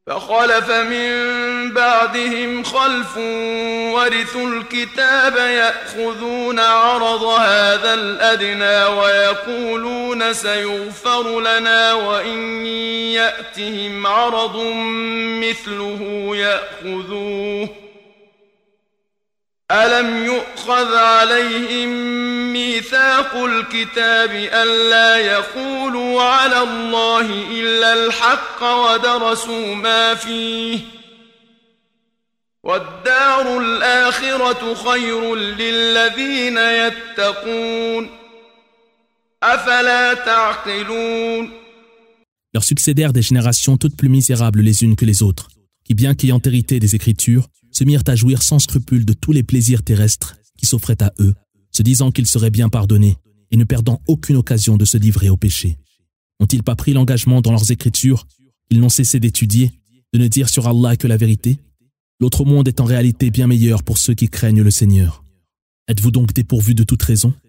فخلف من بعدهم خلف ورثوا الكتاب يأخذون عرض هذا الأدنى ويقولون سيغفر لنا وإن يأتهم عرض مثله يأخذوه ألم يؤخذ عليهم ميثاق الكتاب ألا يقولوا على الله إلا الحق ودرسوا ما فيه والدار الآخرة خير للذين يتقون أفلا تعقلون. Leur succédèrent des générations toutes plus misérables les unes que les autres, qui bien qu'ayant hérité des Écritures, se mirent à jouir sans scrupule de tous les plaisirs terrestres qui s'offraient à eux, se disant qu'ils seraient bien pardonnés et ne perdant aucune occasion de se livrer au péché. N'ont-ils pas pris l'engagement dans leurs Écritures qu'ils n'ont cessé d'étudier, de ne dire sur Allah que la vérité? L'autre monde est en réalité bien meilleur pour ceux qui craignent le Seigneur. Êtes-vous donc dépourvus de toute raison?